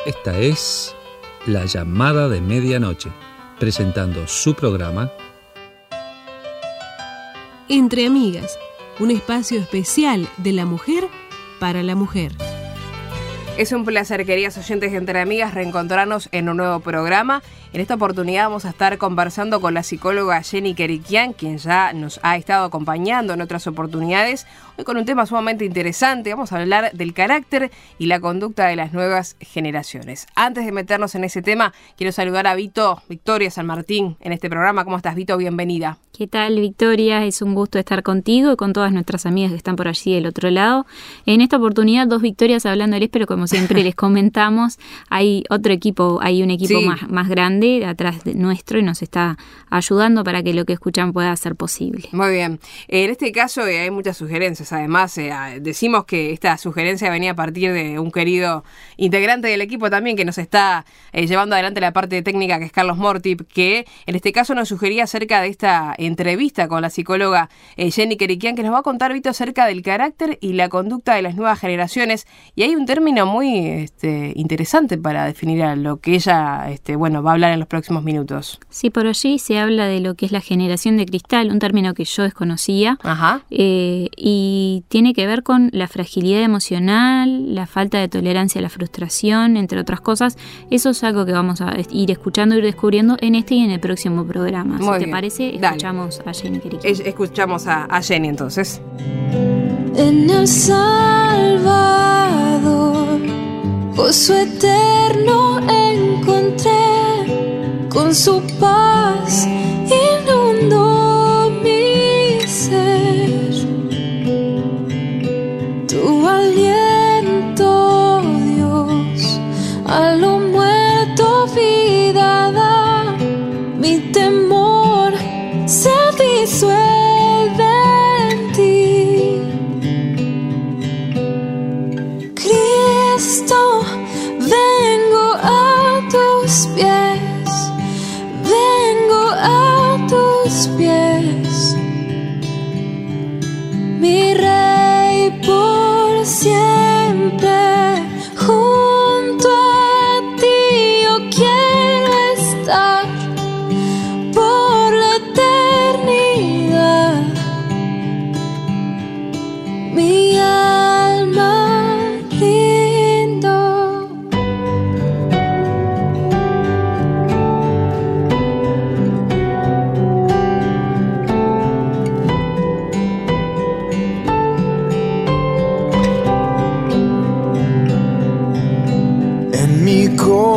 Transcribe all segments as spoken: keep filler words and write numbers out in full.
Esta es La Llamada de Medianoche, presentando su programa Entre Amigas, un espacio especial de la mujer para la mujer. Es un placer, queridas oyentes de Entre Amigas, reencontrarnos en un nuevo programa. En esta oportunidad vamos a estar conversando con la psicóloga Jenny Kerikian, quien ya nos ha estado acompañando en otras oportunidades. Hoy con un tema sumamente interesante, vamos a hablar del carácter y la conducta de las nuevas generaciones. Antes de meternos en ese tema, quiero saludar a Vito, Victoria San Martín, en este programa. ¿Cómo estás, Vito? Bienvenida. ¿Qué tal, Victoria? Es un gusto estar contigo y con todas nuestras amigas que están por allí del otro lado. En esta oportunidad, dos Victorias hablándoles, pero como siempre les comentamos, hay otro equipo, hay un equipo sí. más, más grande atrás de nuestro y nos está ayudando para que lo que escuchan pueda ser posible. Muy bien. En este caso eh, hay muchas sugerencias. Además, eh, decimos que esta sugerencia venía a partir de un querido integrante del equipo también que nos está eh, llevando adelante la parte técnica, que es Carlos Mortip, que en este caso nos sugería acerca de esta entrevista con la psicóloga eh, Jenny Kerikian, que nos va a contar, Vito, acerca del carácter y la conducta de las nuevas generaciones. Y hay un término muy este, interesante para definir a lo que ella este, bueno, va a hablar en los próximos minutos. Sí, por allí se habla de lo que es la generación de cristal, un término que yo desconocía. Ajá. Eh, y tiene que ver con la fragilidad emocional, la falta de tolerancia a la frustración, entre otras cosas. Eso es algo que vamos a ir escuchando, ir descubriendo en este y en el próximo programa. Muy si te bien. parece, Dale. Escuchamos a Jenny Kerikian. Es, escuchamos a, a Jenny entonces. En el Salvador, gozo eterno encontré, con su paz inundó mi ser. Tu aliento, Dios, a lo muerto vida da, mi temor se disuelve en ti. Cristo, vengo a tus pies, vengo a tus pies, mi Rey por siempre, junto a ti yo quiero estar por la eternidad, mi alma lindo. En mi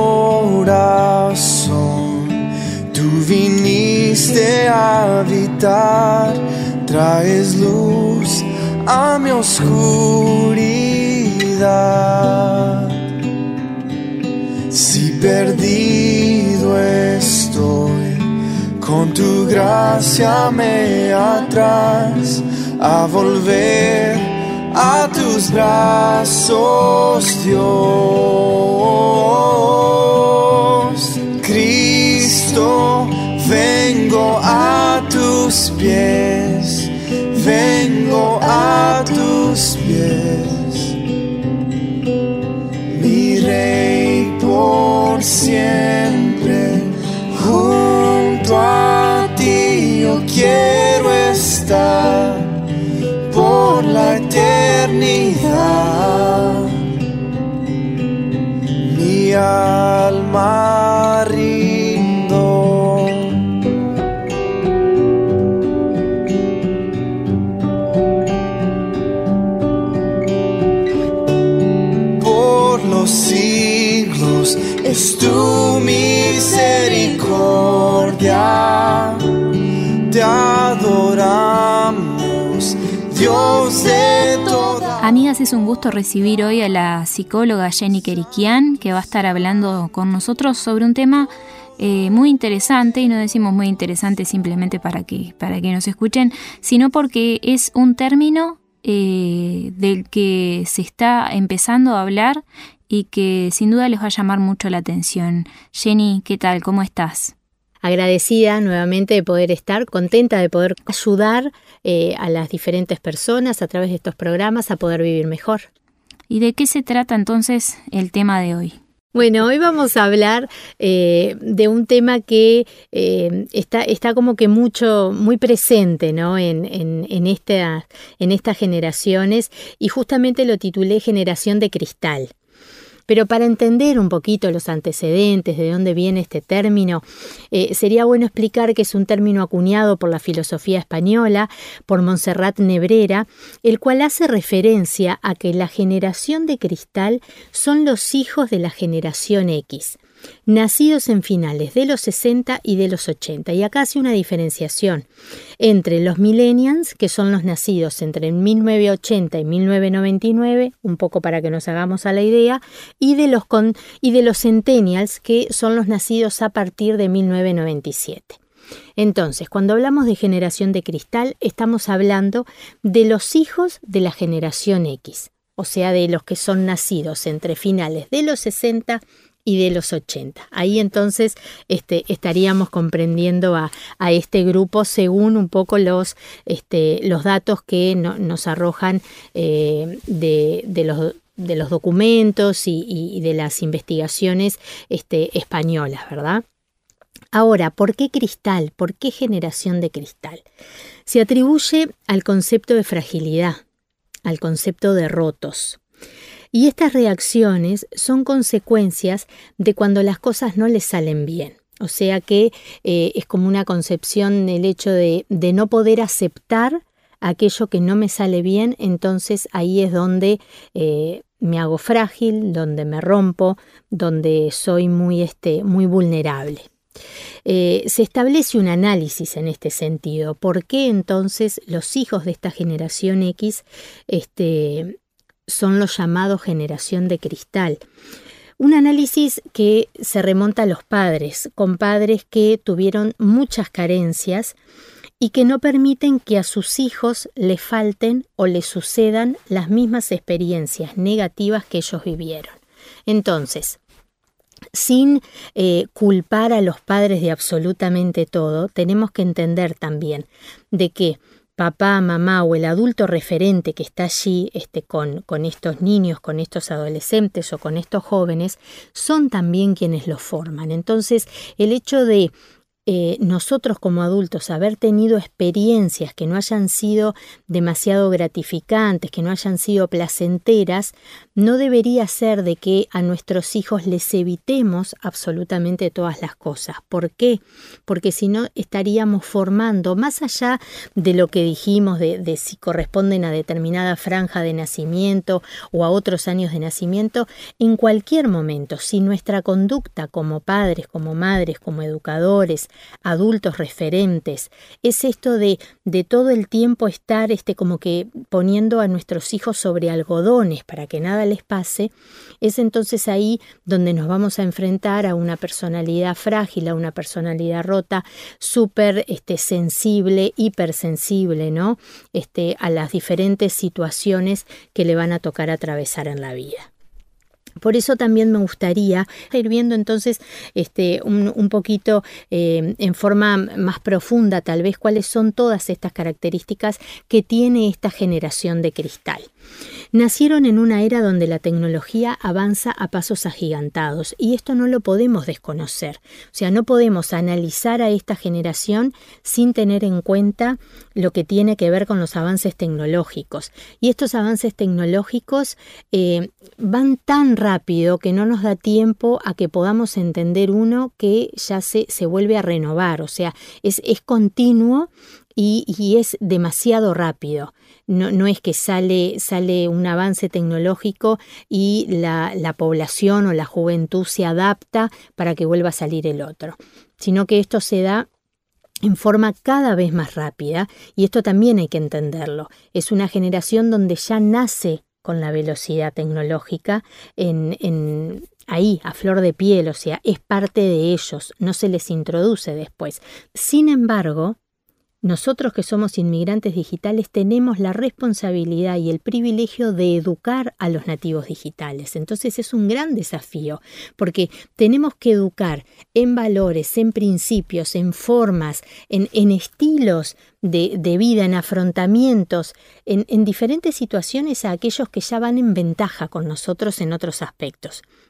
corazón tú viniste a habitar, traes luz a mi oscuridad. Si perdido estoy, con tu gracia me atraes a volver a tus brazos, Dios. Cristo, vengo a tus pies, vengo a tus pies, mi Rey por siempre, junto a ti yo quiero estar por la eternidad, mi alma rindo. Por los siglos es tu misericordia, te adoramos, Dios de toda. Amigas, es un gusto recibir hoy a la psicóloga Jenny Kerikian, que va a estar hablando con nosotros sobre un tema eh, muy interesante, y no decimos muy interesante simplemente para que, para que nos escuchen, sino porque es un término eh, del que se está empezando a hablar y que sin duda les va a llamar mucho la atención. Jenny, ¿qué tal? ¿Cómo estás? Agradecida nuevamente de poder estar, contenta de poder ayudar eh, a las diferentes personas a través de estos programas a poder vivir mejor. ¿Y de qué se trata entonces el tema de hoy? Bueno, hoy vamos a hablar eh, de un tema que eh, está, está como que mucho, muy presente, ¿no? en, en, en, esta, en estas generaciones, y justamente lo titulé Generación de Cristal. Pero para entender un poquito los antecedentes, de dónde viene este término, eh, sería bueno explicar que es un término acuñado por la filosofía española, por Montserrat Nebrera, el cual hace referencia a que la generación de cristal son los hijos de la generación X, nacidos en finales de los sesenta y de los ochenta. Y acá hace una diferenciación entre los millennials, que son los nacidos entre mil novecientos ochenta y mil novecientos noventa y nueve, un poco para que nos hagamos a la idea, y de los, con, y de los centennials, que son los nacidos a partir de mil novecientos noventa y siete. Entonces, cuando hablamos de generación de cristal, estamos hablando de los hijos de la generación X, o sea, de los que son nacidos entre finales de los sesenta y de los ochenta. Ahí entonces este, estaríamos comprendiendo a, a este grupo según un poco los, este, los datos que no, nos arrojan eh, de, de, los, de los documentos y, y de las investigaciones este, españolas, ¿verdad? Ahora, ¿por qué cristal? ¿Por qué generación de cristal? Se atribuye al concepto de fragilidad, al concepto de rotos. Y estas reacciones son consecuencias de cuando las cosas no les salen bien. O sea que eh, es como una concepción del hecho de, de no poder aceptar aquello que no me sale bien, entonces ahí es donde eh, me hago frágil, donde me rompo, donde soy muy, este, muy vulnerable. Eh, se establece un análisis en este sentido. ¿Por qué entonces los hijos de esta generación X este, son los llamados generación de cristal? Un análisis que se remonta a los padres, con padres que tuvieron muchas carencias y que no permiten que a sus hijos les falten o les sucedan las mismas experiencias negativas que ellos vivieron. Entonces, sin eh, culpar a los padres de absolutamente todo, tenemos que entender también de que papá, mamá o el adulto referente que está allí este, con, con estos niños, con estos adolescentes o con estos jóvenes, son también quienes los forman. Entonces, el hecho de Eh, nosotros como adultos haber tenido experiencias que no hayan sido demasiado gratificantes, que no hayan sido placenteras, no debería ser de que a nuestros hijos les evitemos absolutamente todas las cosas. ¿Por qué? Porque si no estaríamos formando, más allá de lo que dijimos de, de si corresponden a determinada franja de nacimiento o a otros años de nacimiento, en cualquier momento, si nuestra conducta como padres, como madres, como educadores, adultos referentes, es esto de, de todo el tiempo estar este, como que poniendo a nuestros hijos sobre algodones para que nada les pase, es entonces ahí donde nos vamos a enfrentar a una personalidad frágil, a una personalidad rota, súper este, sensible, hipersensible, ¿no? Este, a las diferentes situaciones que le van a tocar atravesar en la vida. Por eso también me gustaría ir viendo entonces este, un, un poquito eh, en forma más profunda tal vez cuáles son todas estas características que tiene esta generación de cristal. Nacieron en una era donde la tecnología avanza a pasos agigantados y esto no lo podemos desconocer. O sea, no podemos analizar a esta generación sin tener en cuenta lo que tiene que ver con los avances tecnológicos. Y estos avances tecnológicos eh, van tan rápido que no nos da tiempo a que podamos entender uno que ya se, se vuelve a renovar. O sea, es, es continuo y, y es demasiado rápido. No, no es que sale, sale un avance tecnológico y la, la población o la juventud se adapta para que vuelva a salir el otro, sino que esto se da en forma cada vez más rápida y esto también hay que entenderlo. Es una generación donde ya nace con la velocidad tecnológica en, en, ahí, a flor de piel, o sea, es parte de ellos, no se les introduce después. Sin embargo, nosotros que somos inmigrantes digitales tenemos la responsabilidad y el privilegio de educar a los nativos digitales. Entonces es un gran desafío porque tenemos que educar en valores, en principios, en formas, en, en estilos de, de vida, en afrontamientos, en, en diferentes situaciones a aquellos que ya van en ventaja con nosotros en otros aspectos.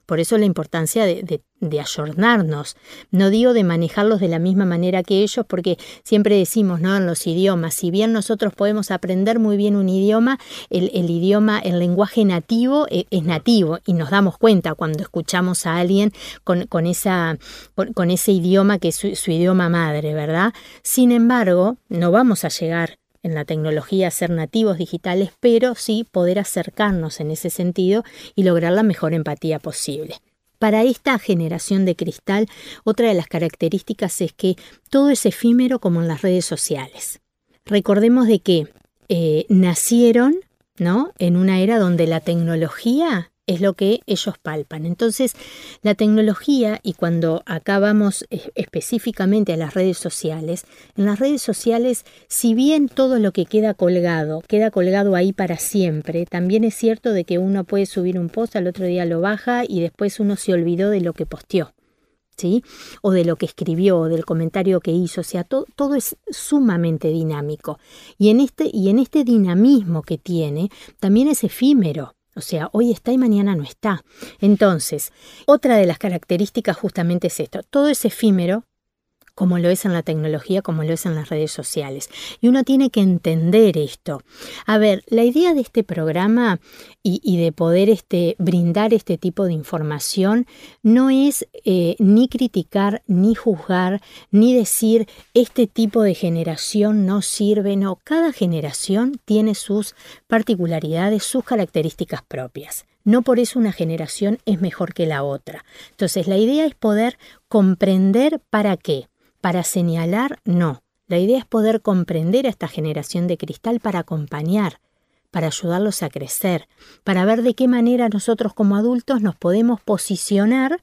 Por eso la importancia de, de, de ayornarnos. No digo de manejarlos de la misma manera que ellos, porque siempre decimos, ¿no?, en los idiomas, si bien nosotros podemos aprender muy bien un idioma, el, el idioma, el lenguaje nativo es, es nativo y nos damos cuenta cuando escuchamos a alguien con, con, esa, con, con ese idioma que es su, su idioma madre, ¿verdad? Sin embargo, no vamos a llegar en la tecnología a ser nativos digitales, pero sí poder acercarnos en ese sentido y lograr la mejor empatía posible. Para esta generación de cristal, otra de las características es que todo es efímero como en las redes sociales. Recordemos de que eh, nacieron, ¿no?, en una era donde la tecnología es lo que ellos palpan. Entonces, la tecnología, y cuando acá vamos específicamente a las redes sociales, en las redes sociales, si bien todo lo que queda colgado, queda colgado ahí para siempre, también es cierto de que uno puede subir un post, al otro día lo baja y después uno se olvidó de lo que posteó, ¿sí?, o de lo que escribió, o del comentario que hizo. O sea, to- todo es sumamente dinámico. Y en este, y en este dinamismo que tiene, también es efímero. O sea, hoy está y mañana no está. Entonces, otra de las características justamente es esto. Todo es efímero, como lo es en la tecnología, como lo es en las redes sociales. Y uno tiene que entender esto. A ver, la idea de este programa y, y de poder este, brindar este tipo de información no es eh, ni criticar, ni juzgar, ni decir este tipo de generación no sirve. No, cada generación tiene sus particularidades, sus características propias. No por eso una generación es mejor que la otra. Entonces, la idea es poder comprender para qué. Para señalar, no. La idea es poder comprender a esta generación de cristal para acompañar, para ayudarlos a crecer, para ver de qué manera nosotros como adultos nos podemos posicionar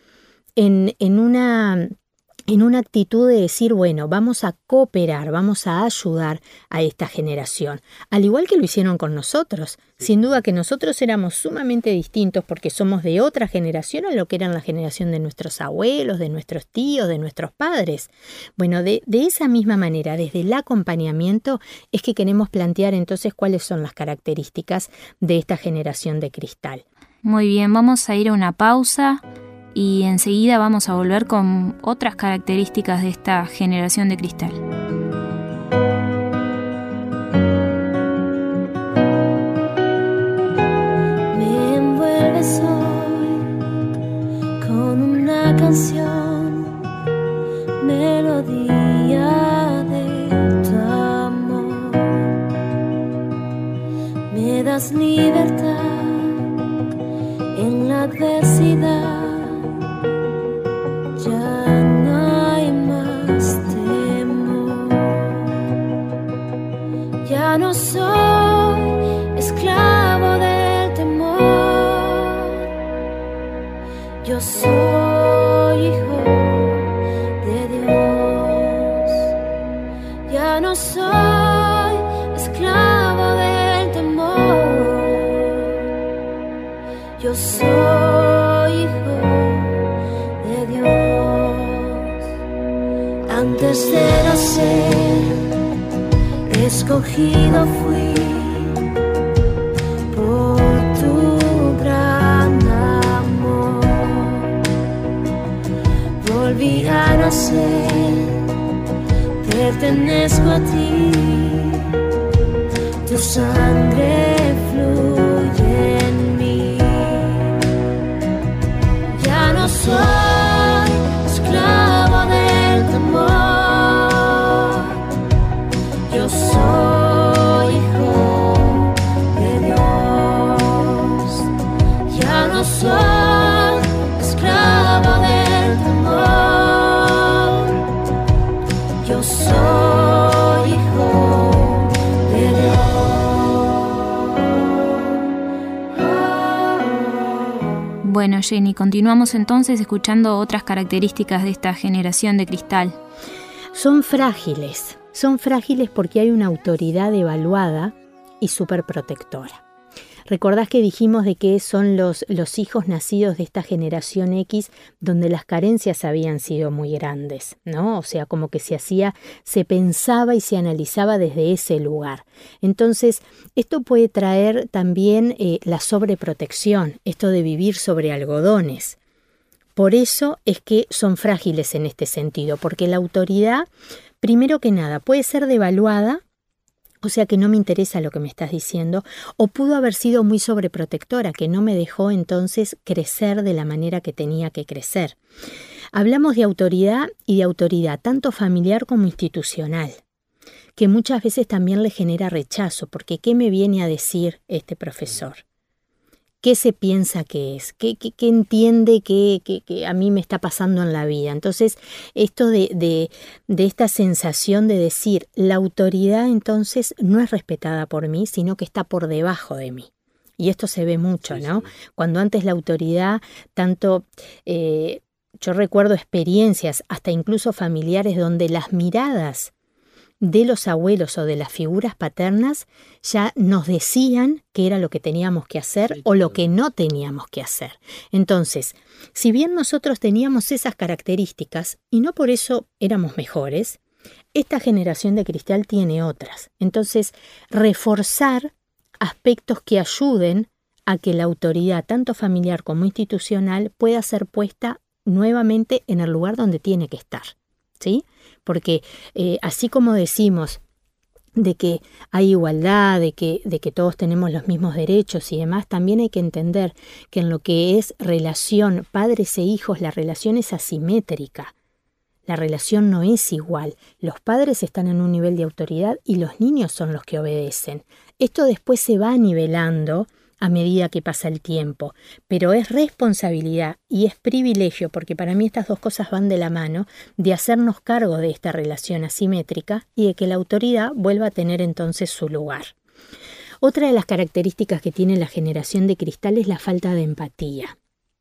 en, en una... en una actitud de decir, bueno, vamos a cooperar, vamos a ayudar a esta generación, al igual que lo hicieron con nosotros. Sin duda que nosotros éramos sumamente distintos porque somos de otra generación a lo que eran la generación de nuestros abuelos, de nuestros tíos, de nuestros padres. Bueno, de, de esa misma manera, desde el acompañamiento, es que queremos plantear entonces cuáles son las características de esta generación de cristal. Muy bien, vamos a ir a una pausa y enseguida vamos a volver con otras características de esta generación de cristal. Me envuelves hoy con una canción, melodía de tu amor. Me das libertad en la adversidad. Ya no hay más temor. Ya no soy esclavo del temor. Yo soy hijo de Dios. Ya no soy esclavo del temor. Yo soy hijo de Dios. Antes de nacer, escogido fui por tu gran amor. Volví a nacer, pertenezco a ti. Tu sangre fluye en mí. Ya no soy esclavo del temor. Yo soy hijo de Dios. Ya no soy esclavo del temor. Yo soy hijo de Dios. Bueno, Jenny, continuamos entonces escuchando otras características de esta generación de cristal. Son frágiles, son frágiles porque hay una autoridad evaluada y superprotectora. Recordás que dijimos de que son los, los hijos nacidos de esta generación X donde las carencias habían sido muy grandes, ¿no? O sea, como que se hacía, se pensaba y se analizaba desde ese lugar. Entonces, esto puede traer también eh, la sobreprotección, esto de vivir sobre algodones. Por eso es que son frágiles en este sentido, porque la autoridad, primero que nada, puede ser devaluada, o sea que no me interesa lo que me estás diciendo, o pudo haber sido muy sobreprotectora, que no me dejó entonces crecer de la manera que tenía que crecer. Hablamos de autoridad y de autoridad tanto familiar como institucional, que muchas veces también le genera rechazo, porque ¿qué me viene a decir este profesor? ¿Qué se piensa que es? ¿Qué, qué, qué entiende que, que, que a mí me está pasando en la vida? Entonces, esto de, de, de esta sensación de decir, la autoridad entonces no es respetada por mí, sino que está por debajo de mí. Y esto se ve mucho, ¿no? Cuando antes la autoridad, tanto, eh, yo recuerdo experiencias, hasta incluso familiares, donde las miradas de los abuelos o de las figuras paternas ya nos decían qué era lo que teníamos que hacer o lo que no teníamos que hacer. Entonces, si bien nosotros teníamos esas características y no por eso éramos mejores, esta generación de cristal tiene otras. Entonces, reforzar aspectos que ayuden a que la autoridad, tanto familiar como institucional, pueda ser puesta nuevamente en el lugar donde tiene que estar, ¿sí? Porque eh, así como decimos de que hay igualdad, de que, de que todos tenemos los mismos derechos y demás, también hay que entender que en lo que es relación padres e hijos, la relación es asimétrica. La relación no es igual. Los padres están en un nivel de autoridad y los niños son los que obedecen. Esto después se va nivelando a medida que pasa el tiempo, pero es responsabilidad y es privilegio, porque para mí estas dos cosas van de la mano, de hacernos cargo de esta relación asimétrica y de que la autoridad vuelva a tener entonces su lugar. Otra de las características que tiene la generación de cristal es la falta de empatía.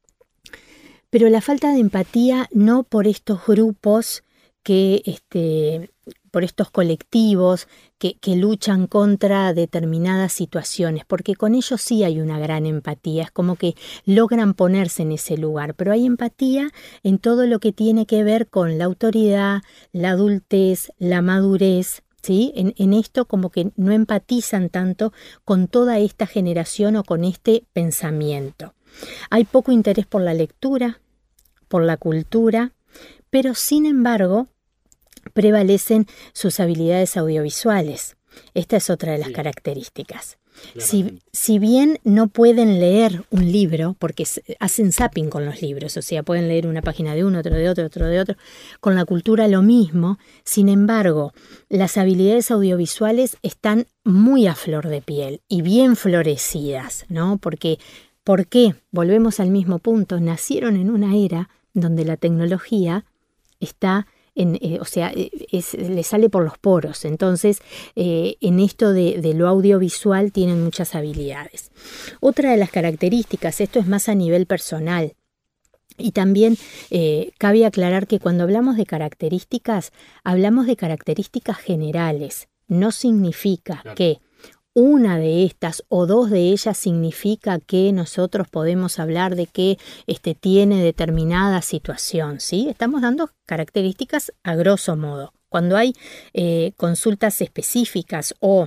Pero la falta de empatía no por estos grupos que, este, por estos colectivos que, que luchan contra determinadas situaciones, porque con ellos sí hay una gran empatía, es como que logran ponerse en ese lugar, pero hay empatía en todo lo que tiene que ver con la autoridad, la adultez, la madurez, ¿sí? En, en esto como que no empatizan tanto con toda esta generación o con este pensamiento. Hay poco interés por la lectura, por la cultura, pero sin embargo prevalecen sus habilidades audiovisuales. Esta es otra de las sí. características. Si, si bien no pueden leer un libro, porque hacen zapping con los libros, o sea, pueden leer una página de uno, otro de otro, otro de otro, con la cultura lo mismo, sin embargo, las habilidades audiovisuales están muy a flor de piel y bien florecidas, ¿no? Porque, ¿por qué? Volvemos al mismo punto, nacieron en una era donde la tecnología está En, eh, o sea, es, le sale por los poros. Entonces, eh, en esto de, de lo audiovisual tienen muchas habilidades. Otra de las características, esto es más a nivel personal, y también eh, cabe aclarar que cuando hablamos de características, hablamos de características generales. No significa claro. que una de estas o dos de ellas significa que nosotros podemos hablar de que este, tiene determinada situación, ¿sí? Estamos dando características a grosso modo. Cuando hay eh, consultas específicas o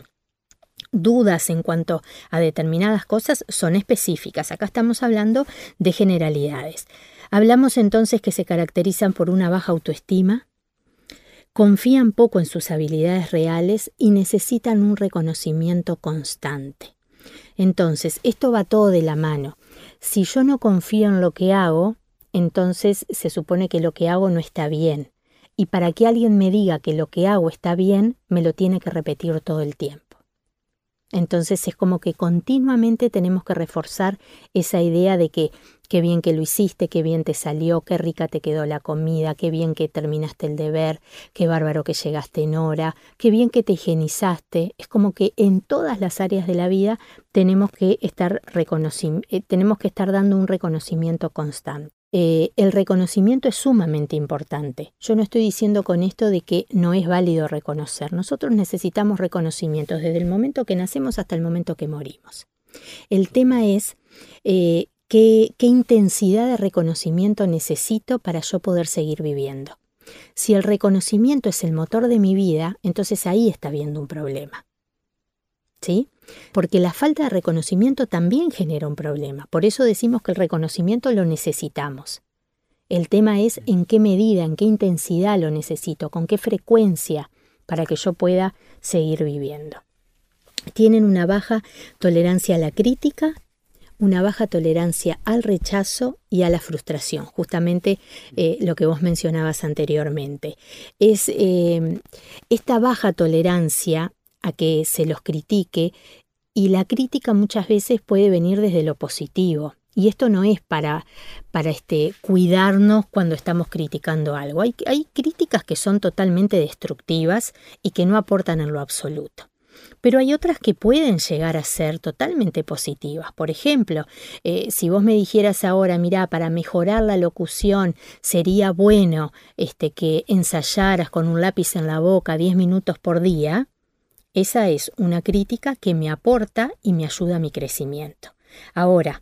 dudas en cuanto a determinadas cosas, son específicas. Acá estamos hablando de generalidades. Hablamos entonces que se caracterizan por una baja autoestima, confían poco en sus habilidades reales y necesitan un reconocimiento constante. Entonces, esto va todo de la mano. Si yo no confío en lo que hago, entonces se supone que lo que hago no está bien. Y para que alguien me diga que lo que hago está bien, me lo tiene que repetir todo el tiempo. Entonces es como que continuamente tenemos que reforzar esa idea de que qué bien que lo hiciste, qué bien te salió, qué rica te quedó la comida, qué bien que terminaste el deber, qué bárbaro que llegaste en hora, qué bien que te higienizaste. Es como que en todas las áreas de la vida tenemos que estar, reconoci- eh, tenemos que estar dando un reconocimiento constante. Eh, el reconocimiento es sumamente importante. Yo no estoy diciendo con esto de que no es válido reconocer. Nosotros necesitamos reconocimientos desde el momento que nacemos hasta el momento que morimos. El tema es eh, qué, qué intensidad de reconocimiento necesito para yo poder seguir viviendo. Si el reconocimiento es el motor de mi vida, entonces ahí está habiendo un problema. ¿Sí? Porque la falta de reconocimiento también genera un problema. Por eso decimos que el reconocimiento lo necesitamos. El tema es en qué medida, en qué intensidad lo necesito, con qué frecuencia para que yo pueda seguir viviendo. Tienen una baja tolerancia a la crítica, una baja tolerancia al rechazo y a la frustración, justamente eh, lo que vos mencionabas anteriormente. Es eh, esta baja tolerancia a que se los critique, y la crítica muchas veces puede venir desde lo positivo. Y esto no es para, para este, cuidarnos cuando estamos criticando algo. Hay, hay críticas que son totalmente destructivas y que no aportan en lo absoluto. Pero hay otras que pueden llegar a ser totalmente positivas. Por ejemplo, eh, si vos me dijeras ahora, mirá, para mejorar la locución sería bueno este, que ensayaras con un lápiz en la boca diez minutos por día, esa es una crítica que me aporta y me ayuda a mi crecimiento. Ahora,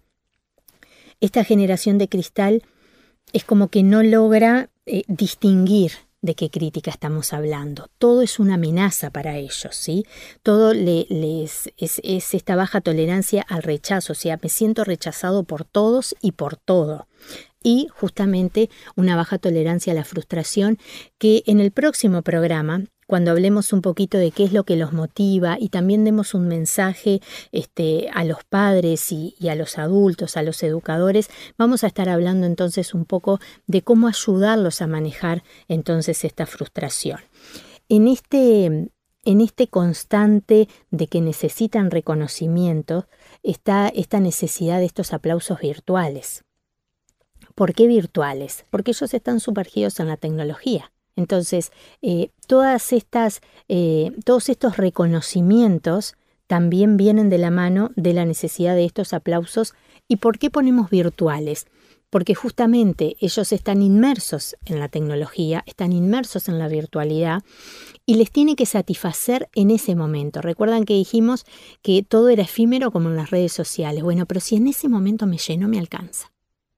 esta generación de cristal es como que no logra eh, distinguir de qué crítica estamos hablando. Todo es una amenaza para ellos, ¿sí? Todo le, les, es, es esta baja tolerancia al rechazo, o sea, me siento rechazado por todos y por todo. Y justamente una baja tolerancia a la frustración, que en el próximo programa, cuando hablemos un poquito de qué es lo que los motiva y también demos un mensaje este, a los padres y, y a los adultos, a los educadores, vamos a estar hablando entonces un poco de cómo ayudarlos a manejar entonces esta frustración. En este, en este constante de que necesitan reconocimiento está esta necesidad de estos aplausos virtuales. ¿Por qué virtuales? Porque ellos están sumergidos en la tecnología. Entonces, eh, todas estas, eh, todos estos reconocimientos también vienen de la mano de la necesidad de estos aplausos. ¿Y por qué ponemos virtuales? Porque justamente ellos están inmersos en la tecnología, están inmersos en la virtualidad y les tiene que satisfacer en ese momento. Recuerdan que dijimos que todo era efímero como en las redes sociales. Bueno, pero si en ese momento me llenó, me alcanza.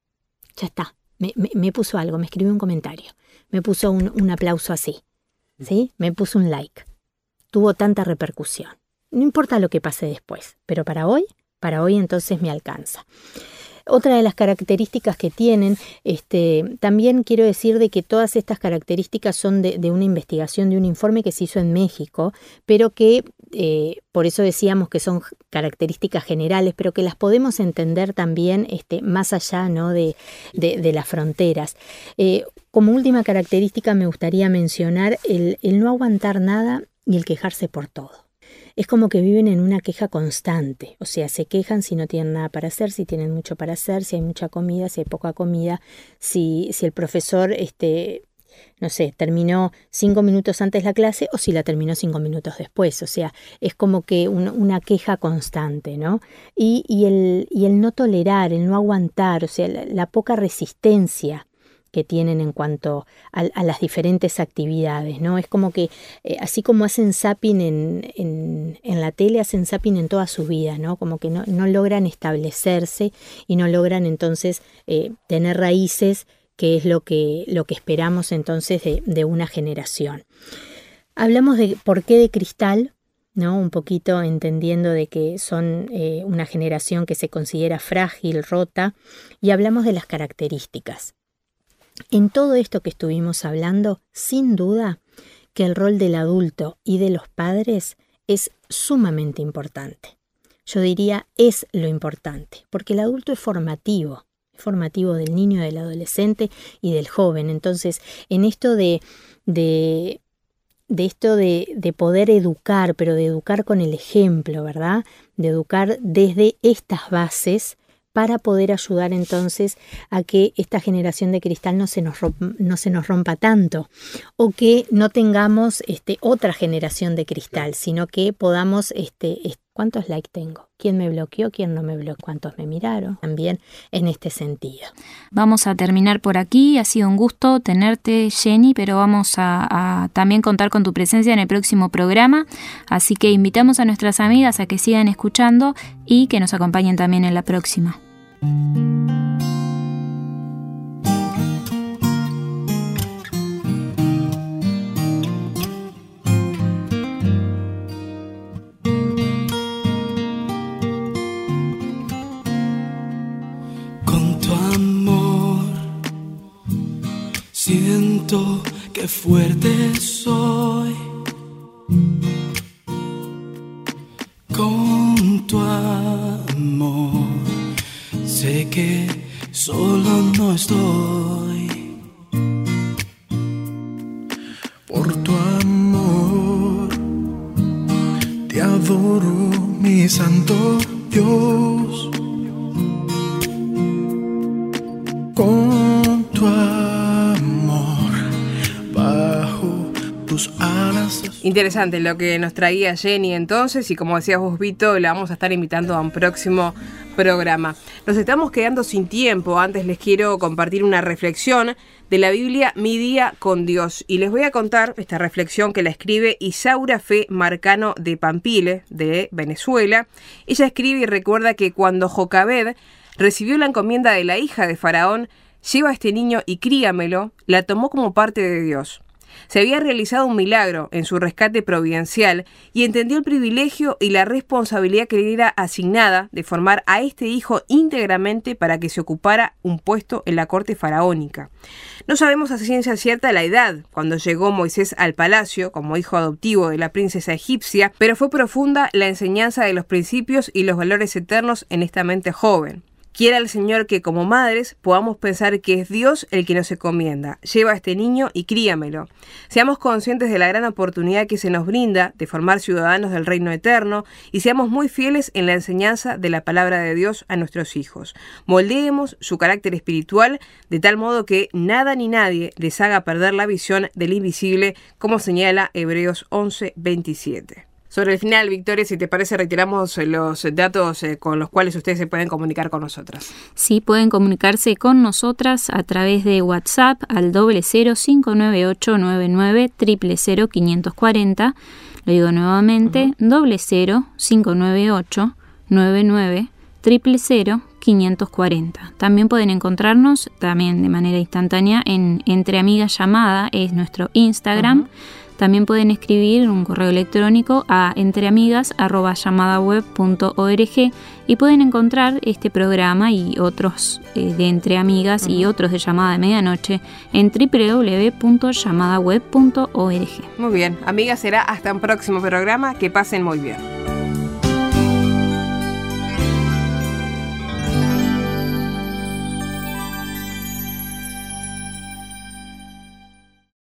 Ya está, me, me, me puso algo, me escribió un comentario. Me puso un, un aplauso así, ¿sí? Me puso un like. Tuvo tanta repercusión. No importa lo que pase después, pero para hoy, para hoy entonces me alcanza. Otra de las características que tienen, este, también quiero decir de que todas estas características son de, de una investigación, de un informe que se hizo en México, pero que eh, por eso decíamos que son características generales, pero que las podemos entender también este, más allá, ¿no? de, de, de las fronteras. Eh, como última característica me gustaría mencionar el, el no aguantar nada y el quejarse por todo. Es como que viven en una queja constante, o sea, se quejan si no tienen nada para hacer, si tienen mucho para hacer, si hay mucha comida, si hay poca comida, si, si el profesor, este, no sé, terminó cinco minutos antes la clase o si la terminó cinco minutos después, o sea, es como que un, una queja constante, ¿no? Y, y, el, y el no tolerar, el no aguantar, o sea, la, la poca resistencia que tienen en cuanto a, a las diferentes actividades, ¿no? Es como que eh, así como hacen zapping en, en, en la tele, hacen zapping en toda su vida, ¿no? Como que no, no logran establecerse y no logran entonces eh, tener raíces, que es lo que, lo que esperamos entonces de, de una generación. Hablamos de por qué de cristal, ¿no? Un poquito entendiendo de que son eh, una generación que se considera frágil, rota, y hablamos de las características. En todo esto que estuvimos hablando, sin duda que el rol del adulto y de los padres es sumamente importante. Yo diría es lo importante, porque el adulto es formativo, es formativo del niño, del adolescente y del joven. Entonces, en esto de, de, de esto de, de poder educar, pero de educar con el ejemplo, ¿verdad? De educar desde estas bases, para poder ayudar entonces a que esta generación de cristal no se nos rompa, no se nos rompa tanto, o que no tengamos este, otra generación de cristal, sino que podamos este, ¿Cuántos likes tengo? ¿Quién me bloqueó? ¿Quién no me bloqueó? ¿Cuántos me miraron? También en este sentido. Vamos a terminar por aquí. Ha sido un gusto tenerte, Jenny, pero vamos a, a también contar con tu presencia en el próximo programa. Así que invitamos a nuestras amigas a que sigan escuchando y que nos acompañen también en la próxima. Siento que fuerte soy con tu amor. Sé que solo no estoy. Por tu amor te adoro, mi santo Dios. Con tu amor bajo tus alas. Interesante lo que nos traía Jenny entonces, y como decías vos, Vito, la vamos a estar invitando a un próximo programa. Nos estamos quedando sin tiempo. Antes les quiero compartir una reflexión de la Biblia, Mi Día con Dios, y les voy a contar esta reflexión que la escribe Isaura Fe Marcano de Pampile, de Venezuela. Ella escribe y recuerda que cuando Jocabed recibió la encomienda de la hija de Faraón, lleva a este niño y críamelo, la tomó como parte de Dios. Se había realizado un milagro en su rescate providencial y entendió el privilegio y la responsabilidad que le era asignada de formar a este hijo íntegramente para que se ocupara un puesto en la corte faraónica. No sabemos a ciencia cierta la edad cuando llegó Moisés al palacio como hijo adoptivo de la princesa egipcia, pero fue profunda la enseñanza de los principios y los valores eternos en esta mente joven. Quiera el Señor que como madres podamos pensar que es Dios el que nos encomienda. Lleva a este niño y críamelo. Seamos conscientes de la gran oportunidad que se nos brinda de formar ciudadanos del reino eterno y seamos muy fieles en la enseñanza de la palabra de Dios a nuestros hijos. Moldeemos su carácter espiritual de tal modo que nada ni nadie les haga perder la visión del invisible, como señala Hebreos once veintisiete. Sobre el final, Victoria, si te parece, retiramos los datos eh, con los cuales ustedes se pueden comunicar con nosotras. Sí, pueden comunicarse con nosotras a través de WhatsApp al doble cero cinco nueve ocho nueve nueve triple cero quinientos cuarenta. Lo digo nuevamente, uh-huh. doble cero cinco nueve ocho nueve nueve triple cero quinientos cuarenta. También pueden encontrarnos también de manera instantánea en Entre Amigas Llamada, es nuestro Instagram. Uh-huh. También pueden escribir un correo electrónico a entreamigas arroba llamadaweb punto org y pueden encontrar este programa y otros eh, de Entre Amigas uh-huh. y otros de Llamada de Medianoche en doble u doble u doble u punto llamadaweb punto org. Muy bien, amigas, será hasta un próximo programa. Que pasen muy bien.